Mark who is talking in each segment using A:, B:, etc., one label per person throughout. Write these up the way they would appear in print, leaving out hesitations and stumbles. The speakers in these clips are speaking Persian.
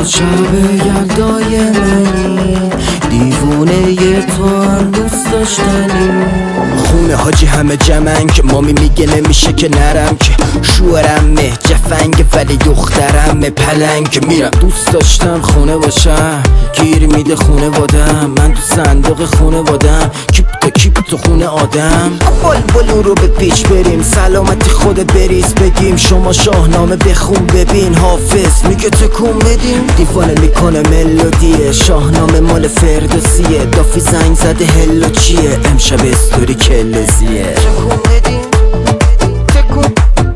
A: شب یلدای منی، دیوونه ی تو هم دوست داشتنی. خونه حاجی همه جمعن که مامی میگه نمیشه که نرم، که شوهرمه جفنگ ولی دخترمه پلنگ. میرم دوست داشتم خونه باشم، گیر میده خونه وادم، من تو صندوق خونه وادم، کیپ تا کیپ تو خونه آدم. بلبلو رو به پیچ بریم، سلامتی خودت بریز بگیم، شما شاهنامه بخون ببین، حافظ میگه تکون بدیم. دیوانه میکنه ملودیه، شاهنامه مال فردوسیه، دافی زنگ زده هلو چیه، امشب استوری کلزیه. تکون بدیم، تکون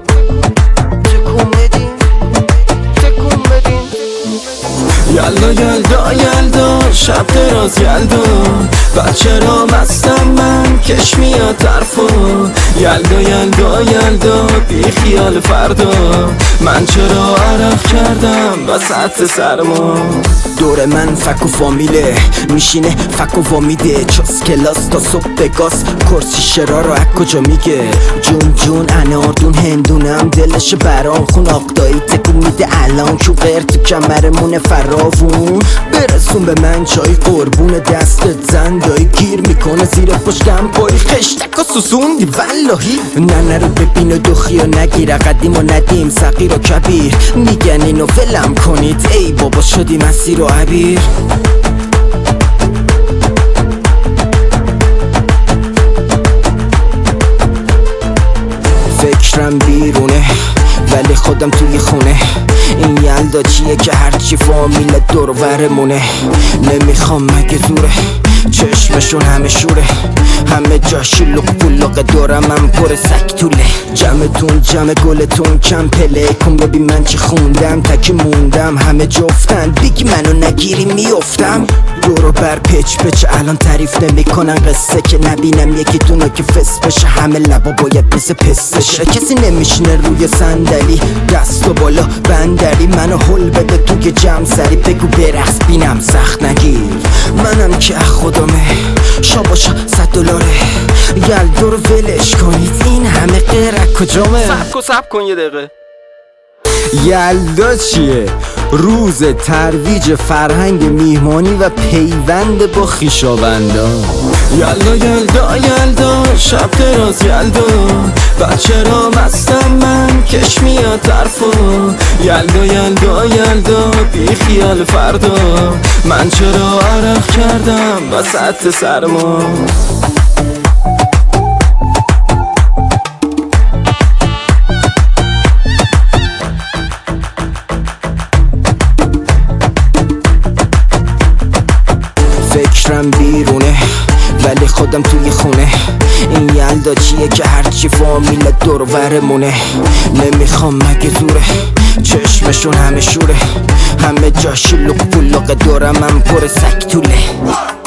A: بدیم، تکون بدیم. یلدا یلدا یلدا شب دراز یلدا، بچه را مستم من کش میاد طرفا. یلدا یلدا یلدا بی خیال فردا، من چرا عرق کردم وسط سرما. دور من فک و فامیله میشینه فک و وامیده، چاس کلاس تا صبح بگاس، کرسی شرا رو از کجا میگه. جون جون اناردون هندونم، دلش برام خون آقدایی تکون میده الان، چون غیر تو کمرمونه فراوون. برسون به من چای قربون دستت زندایی، گیر میکنه زیر پشتم پایی، خشتک و سوسوندی واللهی. نه رو ببین و دخی و نگیر، قدیم و ندیم صغیر و کبیر، میگن اینو ولم کنید ای بابا شدی مسیر و عبیر. فکرم بیرونه ولی خودم توی خونه، این یلدا چیه که هرچی فامیل دور ورمونه. نمیخوام مگه زوره، چشمشون همه شوره، همه جا شلوغ پلوغ، دورم من پر سکتوله. جمعتون جمع گلتون کم پله کن ببین من چی خوندم، تکی موندم همه جفتن، بگی منو نگیری میافتم. دورو بر پچ پچ الان تعریف نمیکنن قصه، که نبینم یکیتونو که فس بشه، همه لبا باید بس پس بشه. کسی نمیشینه روی صندلی، دستو بالا بندری، منو هل بده توی جمع سری، بگو برقص بینم سخت نگیر. منم که خودمه شاباشا $100، یلدا رو ولش کنید این همه غیرک کجامه.
B: سب کن یه دقیقه.
A: یلدا چیه؟ روز ترویج فرهنگ میهمانی و پیوند با خویشاوندان.
B: یلدا یلدا یلدا شب دراز یلدا، بچه را مستم من کش میاد طرفا. یلدا یلدا یلدا بی خیال فردا، من چرا عرق کردم وسط سرما.
A: فکرم بیرونه ولی خودم توی خونه، این یلدا چیه که هرچی فامیل دور ورمونه. نمیخوام مگه زوره، چشمشون همه شوره، همه جا شلوغ پلوغ، دورم من پر سکتوله.